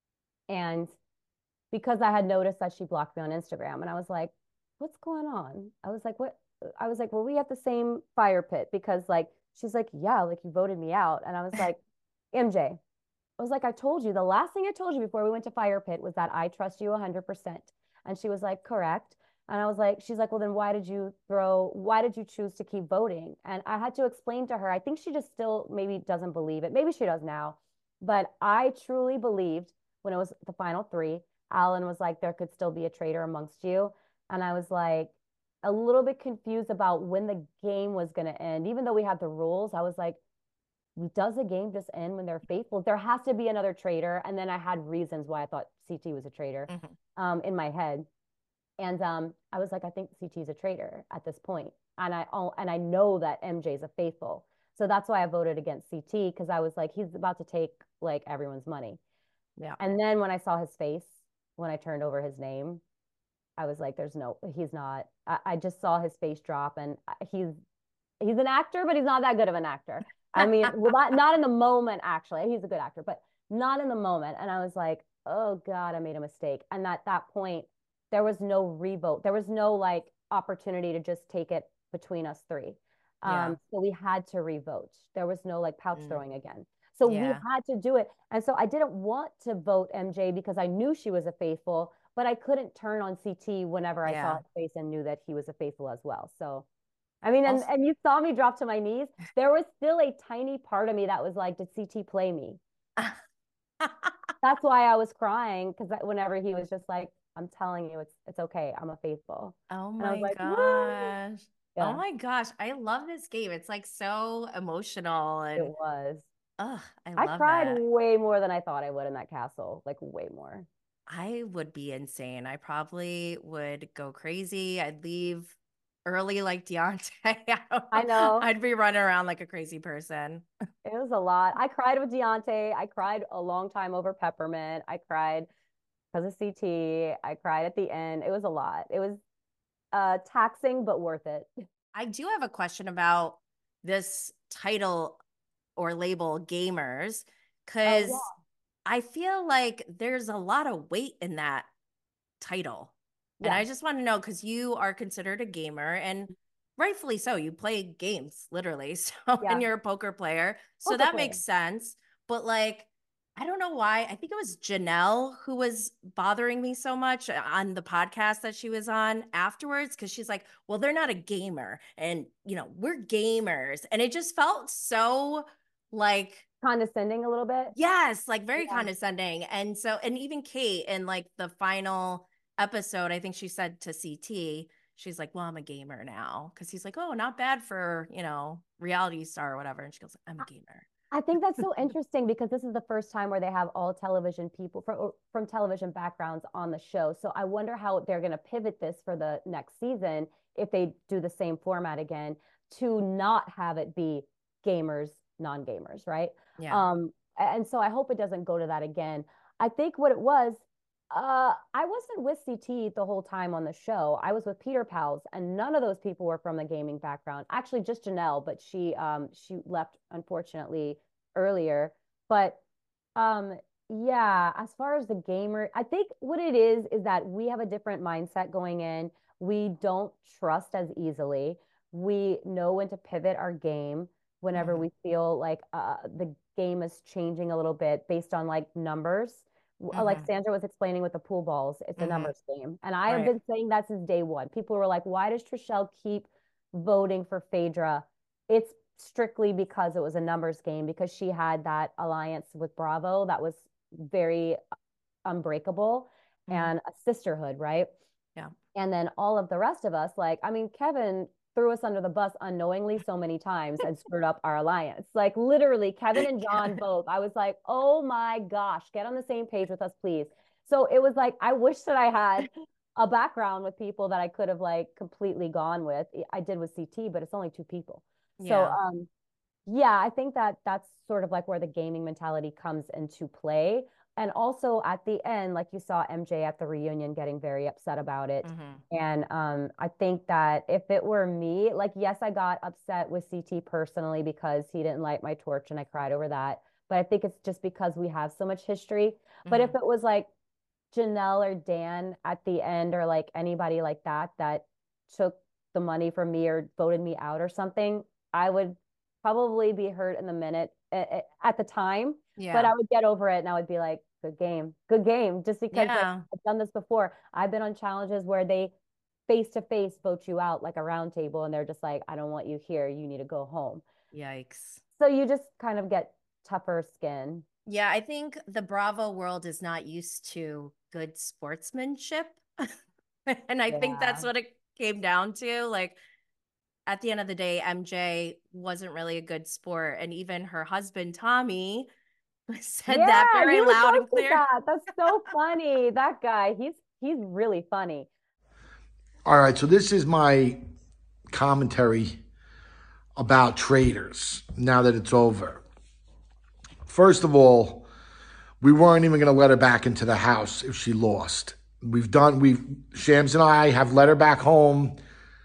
and because I had noticed that she blocked me on Instagram, and I was like, what's going on? I was like, what? I was like, well, we have the same fire pit because like she's like, yeah, like you voted me out. And I was like, MJ, I was like, I told you the last thing I told you before we went to fire pit was that I trust you 100%. And she was like, correct. And I was like, she's like, well, then why did you choose to keep voting? And I had to explain to her, I think she just still maybe doesn't believe it. Maybe she does now. But I truly believed when it was the final three, Alan was like, there could still be a traitor amongst you. And I was like, a little bit confused about when the game was going to end. Even though we had the rules, I was like, does the game just end when they're faithful? There has to be another traitor. And then I had reasons why I thought CT was a traitor in my head. And I was like, I think CT is a traitor at this point. And I know that MJ is a faithful. So that's why I voted against CT, because I was like, he's about to take like everyone's money. Yeah. And then when I saw his face, when I turned over his name, I was like, he's not. I just saw his face drop, and he's an actor, but he's not that good of an actor. I mean, well, not in the moment, actually. He's a good actor, but not in the moment. And I was like, oh God, I made a mistake. And at that point, there was no revote. There was no like opportunity to just take it between us three. Yeah. So we had to revote. There was no like pouch Mm. throwing again. So we Yeah. had to do it. And so I didn't want to vote MJ because I knew she was a faithful, but I couldn't turn on CT whenever I saw Yeah. his face and knew that he was a faithful as well. So I mean, Also, and you saw me drop to my knees. There was still a tiny part of me that was like, did CT play me? That's why I was crying, because whenever he was just like, I'm telling you, it's okay. I'm a faithful. oh And I was my like, woo. gosh. Oh Yeah, my gosh. I love this game. It's like so emotional it and was. I I love cried it. way more than I thought I would in that castle, like way more. I would be insane. I probably would go crazy. I'd leave early like Deontay. I don't I know. know. I'd be running around like a crazy person. It was a lot. I cried with Deontay. I cried a long time over Peppermint. I cried because of CT. I cried at the end. It was a lot. It was taxing, but worth it. I do have a question about this title or label gamers, Oh, because yeah. I feel like there's a lot of weight in that title. And I Yes. just want to know, because you are considered a gamer and rightfully so. You play games literally. So, and Yeah. you're a poker player. So Poker that player. makes sense. But like, I don't know why. I think it was Janelle who was bothering me so much on the podcast that she was on afterwards. Cause she's like, well, they're not a gamer. And, we're gamers. And it just felt so like, Condescending a little bit. yes, like very Yeah. condescending. And so, and even Kate in like the final episode, I think she said to CT, she's like, well, I'm a gamer now. Cause he's like, oh, not bad for, reality star or whatever. And she goes, I'm a gamer. I think that's so interesting because this is the first time where they have all television people from television backgrounds on the show. So I wonder how they're going to pivot this for the next season if they do the same format again to not have it be gamers, non-gamers, right? Yeah. And so I hope it doesn't go to that again. I think what it was, I wasn't with CT the whole time on the show. I was with Peter Pals, and none of those people were from the gaming background. Actually, just Janelle, but she left unfortunately earlier. But um, yeah, as far as the gamer, I think what it is that we have a different mindset going in. We don't trust as easily. We know when to pivot our game whenever Mm-hmm. we feel like the game is changing a little bit based on like numbers. Like Mm-hmm. Sandra was explaining with the pool balls, it's a Mm-hmm. numbers game. And I have Right. been saying that since day one. People were like, why does Trishelle keep voting for Phaedra it's strictly because it was a numbers game, because she had that alliance with Bravo that was very unbreakable and a sisterhood, right? Yeah. And then all of the rest of us, like, I mean, Kevin threw us under the bus unknowingly so many times and screwed up our alliance. Like literally, Kevin and John both. I was like, oh my gosh, get on the same page with us, please. So it was like, I wish that I had a background with people that I could have like completely gone with. I did with CT, but it's only 2 people. So Yeah. yeah, I think that that's sort of like where the gaming mentality comes into play. And also at the end, like you saw MJ at the reunion getting very upset about it. And I think that if it were me, like, yes, I got upset with CT personally because he didn't light my torch and I cried over that. But I think it's just because we have so much history. But if it was like Janelle or Dan at the end, or like anybody like that that took the money from me or voted me out or something, I would probably be hurt in the minute at the time. Yeah. But I would get over it and I would be like, good game, good game. Just because like, I've done this before. I've been on challenges where they face to face vote you out like a round table and they're just like, I don't want you here. You need to go home. Yikes. So you just kind of get tougher skin. Yeah, I think the Bravo world is not used to good sportsmanship. And I think that's what it came down to. Like, at the end of the day, MJ wasn't really a good sport. And even her husband, Tommy, said that very loud and clear. That's so funny. That guy, he's really funny. All right, so this is my commentary about Traitors now that it's over. First of all, we weren't even going to let her back into the house if she lost. Shams and I have let her back home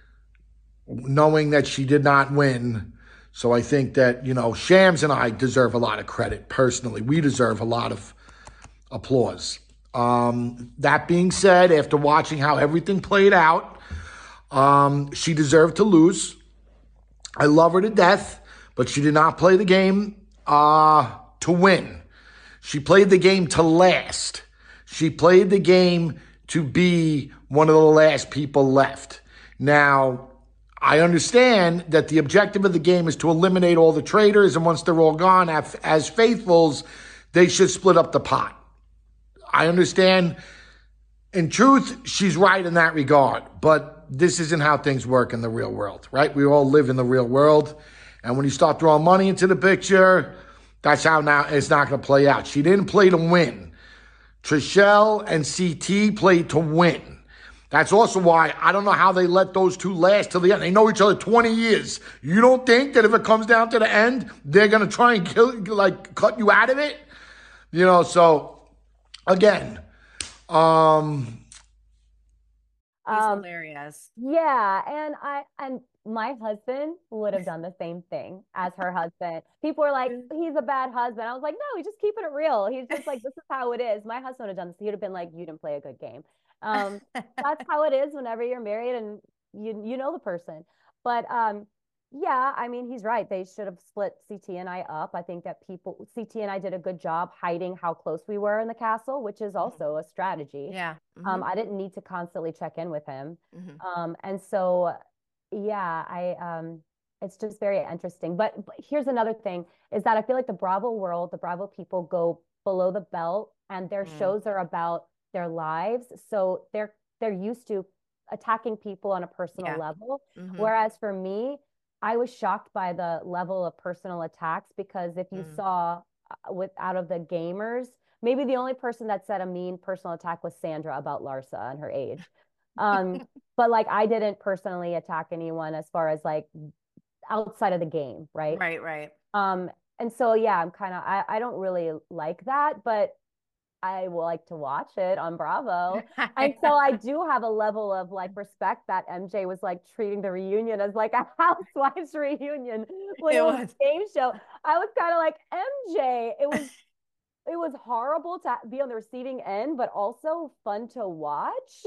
knowing that she did not win. So I think that, Shams and I deserve a lot of credit personally. We deserve a lot of applause. That being said, after watching how everything played out, she deserved to lose. I love her to death, but she did not play the game to win. She played the game to last. She played the game to be one of the last people left. Now, I understand that the objective of the game is to eliminate all the traitors, and once they're all gone, as faithfuls, they should split up the pot. I understand. In truth, she's right in that regard, but this isn't how things work in the real world, right? We all live in the real world, and when you start throwing money into the picture, that's how now it's not going to play out. She didn't play to win. Trishelle and CT played to win. That's also why I don't know how they let those two last till the end. They know each other 20 years. You don't think that if it comes down to the end, they're going to try and cut you out of it? So again, he's hilarious. Yeah, and my husband would have done the same thing as her husband. People were like, he's a bad husband. I was like, no, he's just keeping it real. He's just like, this is how it is. My husband would have done this. He would have been like, you didn't play a good game. That's how it is whenever you're married and you know the person. But yeah, I mean, he's right. They should have split CT and I up. I think that CT and I did a good job hiding how close we were in the castle, which is also a strategy. Yeah. I didn't need to constantly check in with him. And so, yeah, it's just very interesting. But here's another thing is that I feel like the Bravo world, the Bravo people go below the belt and their shows are about their lives. So they're used to attacking people on a personal level. Whereas for me, I was shocked by the level of personal attacks, because if you saw out of the gamers, maybe the only person that said a mean personal attack was Sandra about Larsa and her age. But like, I didn't personally attack anyone as far as like outside of the game. Right. Right. And so, yeah, I'm I don't really like that, but I will like to watch it on Bravo. And so I do have a level of like respect that MJ was like treating the reunion as like a housewives reunion when it was a game show. I was kind of like, MJ, it was horrible to be on the receiving end, but also fun to watch.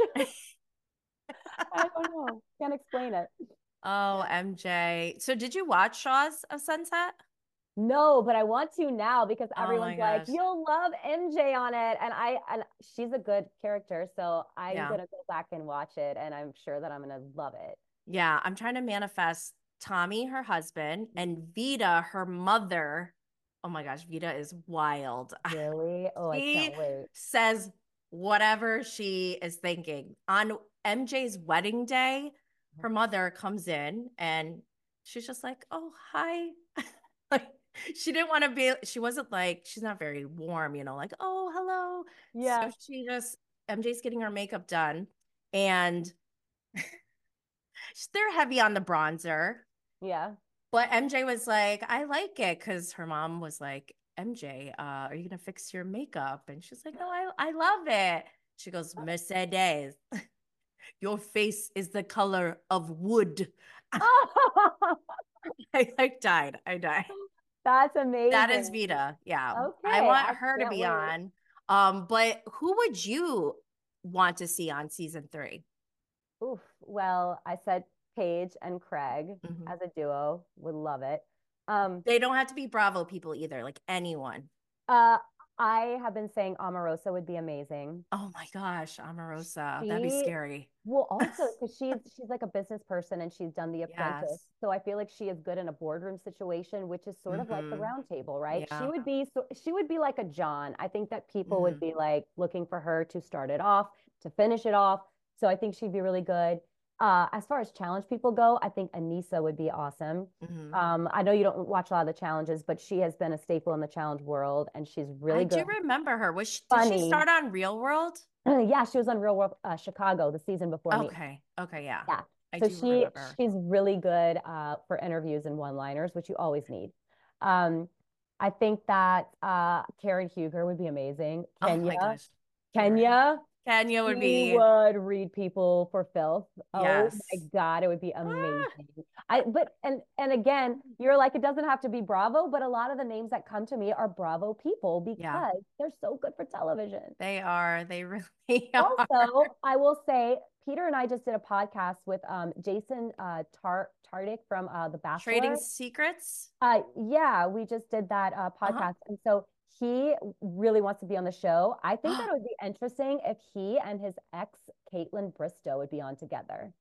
I don't know. Can't explain it. Oh, MJ. So did you watch Shaw's of Sunset? No, but I want to now because everyone's like, you'll love MJ on it. And she's a good character. So I'm going to go back and watch it. And I'm sure that I'm going to love it. Yeah. I'm trying to manifest Tommy, her husband, and Vita, her mother. Oh my gosh, Vita is wild. Really? Oh, I She can't wait. says whatever she is thinking. On MJ's wedding day, her mother comes in and she's just like, "Oh, hi." Like she didn't want to be, she wasn't like, she's not very warm, like, "Oh, hello." Yeah. So MJ's getting her makeup done and they're heavy on the bronzer. Yeah. But MJ was like, "I like it," because her mom was like, "MJ, are you gonna fix your makeup?" And she's like, "No, I love it." She goes, "Mercedes, your face is the color of wood." I died. I died. That's That is amazing. Vita. Yeah. I Okay, want I her to can't be wait. on. But who would you want to see on season 3? Oof. Well, I said Paige and Craig Mhm. as a duo. Would love it. Um, They don't have to be Bravo people either, like anyone. uh, I have been saying Omarosa would be amazing. Oh my gosh, Omarosa. That'd be She scary. will also because she's like a business person and she's done The Apprentice. Yes. So I feel like she is good in a boardroom situation, which is sort of like the Hmm. round table, right? Yeah. She would be like a John. I think that people would Hmm. be like looking for her to start it off, to finish it off. So I think she'd be really good. As far as challenge people go, I think Anissa would be awesome. Hmm. I know you don't watch a lot of the challenges, but she has been a staple in the challenge world and she's I really good, do remember her. Did she funny. start on Real World? Yeah, she was on Real World Chicago the season before me. Okay. Okay. Yeah. Yeah. I So do remember. she's really good for interviews and one-liners, which you always need. Um, I think that Karen Huger would be amazing. Oh my gosh. Karen. Kenya, Kenya would she be, would read people for filth. Oh my yes. God, it would be Ah, amazing. And again, you're like, it doesn't have to be Bravo, but a lot of the names that come to me are Bravo people yeah, because they're so good for television. they are. They really are. Also, I will say, Peter and I just did a podcast with Jason Tardik from The Trading Bachelor. Secrets. Yeah, we just did that Uh-huh. podcast. And so he really wants to be on the show. I think that it would be interesting if he and his ex, Caitlin Bristow, would be on together.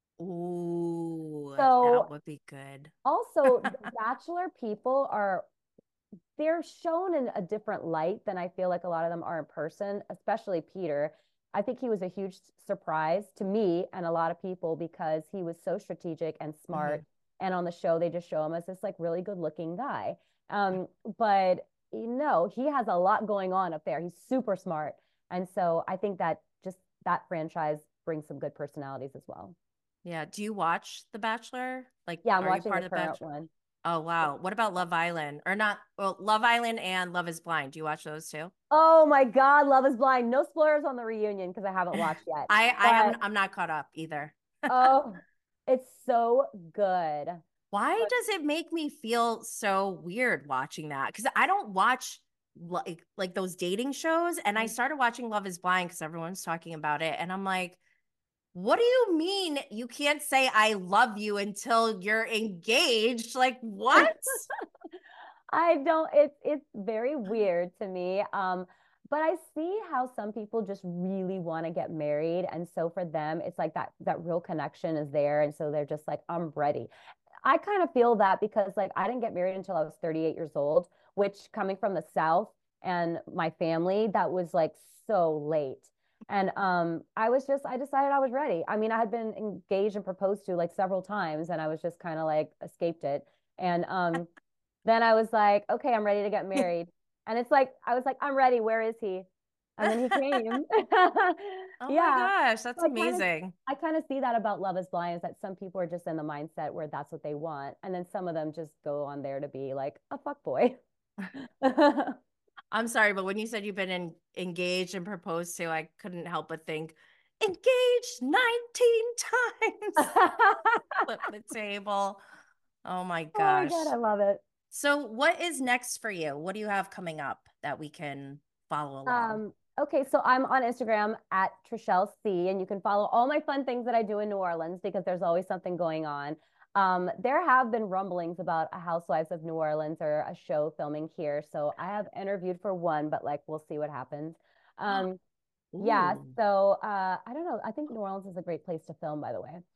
Ooh, that So would be good. also, the Bachelor people they're shown in a different light than I feel like a lot of them are in person, especially Peter. I think he was a huge surprise to me and a lot of people because he was so strategic and smart. Mhm. And on the show, they just show him as this like really good looking guy. But he has a lot going on up there. He's super smart. And so I think that just that franchise brings some good personalities as well. Yeah. Do you watch The Bachelor? Like, Yeah, I'm are you watching part the of The current Bachelor? one. Oh, wow. What about Love Island? Or not? Well, Love Island and Love is Blind. Do you watch those too? Oh my God, Love is Blind. No spoilers on the reunion because I haven't watched yet. But I'm not caught up either. oh, it's so good. Why But does it make me feel so weird watching that? Because I don't watch like those dating shows, and I started watching Love is Blind because everyone's talking about it, and I'm like, what do you mean you can't say I love you until you're engaged? Like what? I don't, it's very weird to me. But I see how some people just really want to get married. And so for them, it's like that real connection is there. And so they're just like, I'm ready. I kind of feel that because like I didn't get married until I was 38 years old, which coming from the South and my family, that was like so late. And I decided I was ready. I mean, I had been engaged and proposed to like several times and I was just kind of like escaped it. And then I was like, okay, I'm ready to get married. And it's like, I was like, I'm ready. Where is he? And then he came. Oh my Yeah. gosh, that's So amazing. I kind of see that about Love is Blind is that some people are just in the mindset where that's what they want. And then some of them just go on there to be like a fuck boy. I'm sorry, but when you said you've been engaged and proposed to, I couldn't help but think engaged 19 times. Flip the table. Oh my Oh my God, gosh. I love it. So, what is next for you? What do you have coming up that we can follow along? Okay, so I'm on Instagram at Trishelle C, and you can follow all my fun things that I do in New Orleans because there's always something going on. There have been rumblings about a Housewives of New Orleans or a show filming here. So I have interviewed for one, but like we'll see what happens. Um, yeah, Ooh. so I don't know. I think New Orleans is a great place to film, by the way.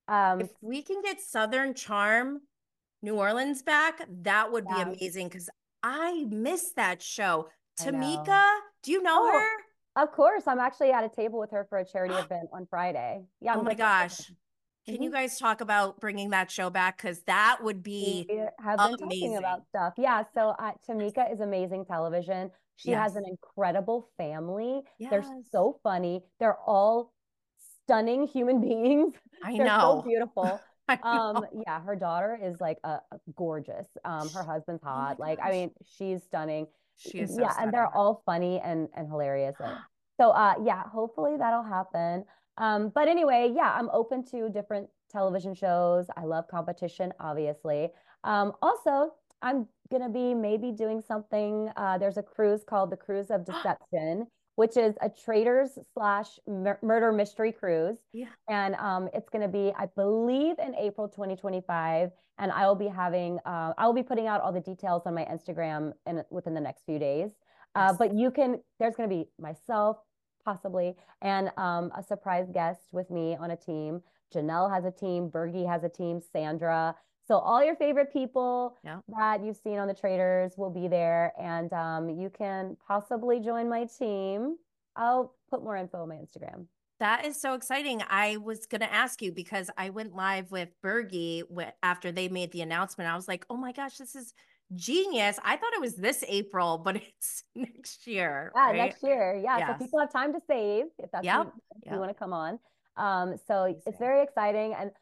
If we can get Southern Charm New Orleans back, that would be Yeah. amazing because I miss that show. I know. Tamika, do you know Oh, her? of course. I'm actually at a table with her for a charity event on Friday. Yeah, Oh I'm my good friends with gosh. her. Can you Mhm. guys talk about bringing that show back? Because that would We be have been talking amazing. about stuff. Yeah, so Tamika is amazing television. She has an incredible family. They're Yes. so funny. They're all stunning human beings. I They're so know. beautiful. I know. Yeah, her daughter is like a gorgeous. Her husband's Oh my hot. Like, I gosh. mean, she's stunning. She is so Yeah, and they're stunning. all funny and hilarious. So yeah, hopefully that'll happen. But anyway, yeah, I'm open to different television shows. I love competition, obviously. Also, I'm gonna be maybe doing something. There's a cruise called the Cruise of Deception, which is a traders slash murder mystery cruise. Yeah. And it's gonna be, I believe, in April 2025. And I will be having, I will be putting out all the details on my Instagram within the next few days. Yes. But there's gonna be myself, possibly, and a surprise guest with me on a team. Janelle has a team, Bergie has a team, Sandra. So all your favorite people that you've seen on the Traders will be there, and you can possibly join my team. I'll put more info on my Instagram. That is so exciting. I was going to ask you because I went live with Bergie after they made the announcement. I was like, oh my gosh, this is genius. I thought it was this April, but it's next year. Yeah, right? next year. Yeah. Yes. So people have time to save if that's if you want to come on. So Amazing. It's very exciting. And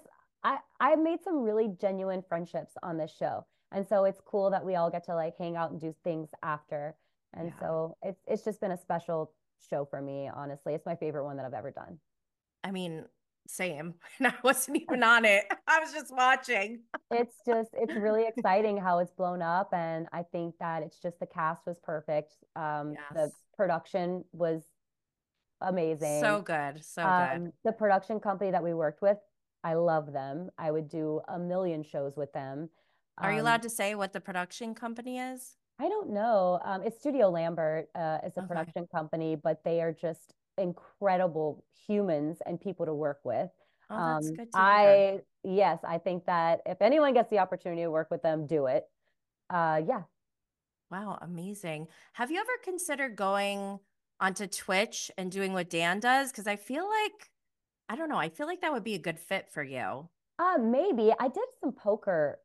I made some really genuine friendships on this show. And so it's cool that we all get to like hang out and do things after. And so it's just been a special show for me, honestly. It's my favorite one that I've ever done. I mean, same. And I wasn't even on it. I was just watching. It's really exciting how it's blown up. And I think that it's just the cast was perfect. The production was amazing. So good. So good. The production company that we worked with, I love them. I would do a million shows with them. Are you allowed to say what the production company is? I don't know. It's Studio Lambert is a production company, but they are just incredible humans and people to work with. Oh, that's good to hear. Yes, I think that if anyone gets the opportunity to work with them, do it. Yeah. Wow, amazing. Have you ever considered going onto Twitch and doing what Dan does? Because I feel like, I don't know, I feel like that would be a good fit for you. Maybe. I did some poker.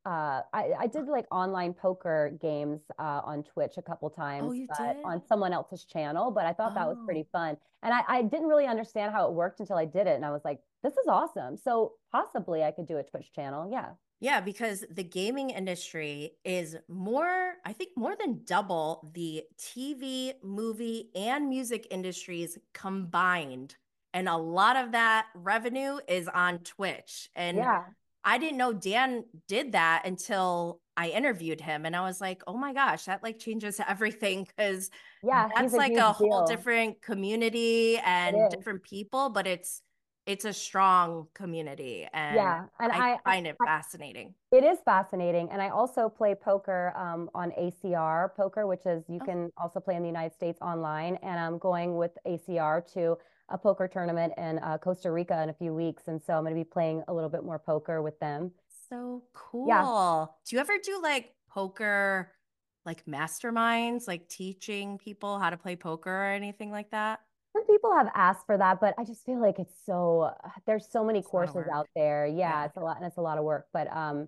I did like online poker games on Twitch a couple times. Oh, you did? On someone else's channel, but I thought that was pretty fun. And I didn't really understand how it worked until I did it. And I was like, this is awesome. So possibly I could do a Twitch channel. Yeah. Yeah, because the gaming industry is more, I think more than double the TV, movie, and music industries combined. And a lot of that revenue is on Twitch. And I didn't know Dan did that until I interviewed him. And I was like, oh my gosh, that like changes everything because that's like a whole different community and different people, but it's a strong community. And and I find it fascinating. It is fascinating. And I also play poker on ACR poker, which is you can also play in the United States online. And I'm going with ACR to a poker tournament in Costa Rica in a few weeks. And so I'm going to be playing a little bit more poker with them. So cool. Yeah. Do you ever do like poker, like masterminds, like teaching people how to play poker or anything like that? Some people have asked for that, but I just feel like there's so many courses out there. Yeah, it's a lot and it's a lot of work. But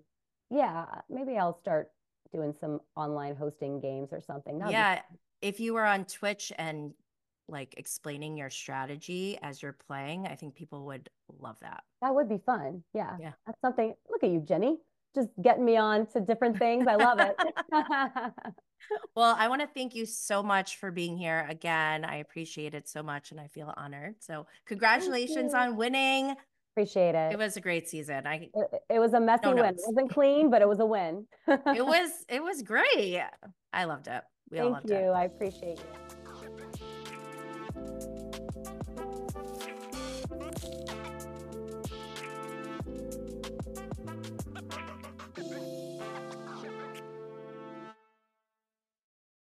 yeah, maybe I'll start doing some online hosting games or something. If you were on Twitch and like explaining your strategy as you're playing, I think people would love that. That would be fun. Yeah. That's something. Look at you, Jenny, just getting me on to different things. I love it. Well, I want to thank you so much for being here again. I appreciate it so much and I feel honored. So congratulations on winning. Appreciate it. It was a great season. It was a messy win. It wasn't clean, but it was a win. It was great. I loved it. We all loved it. Thank you. I appreciate you.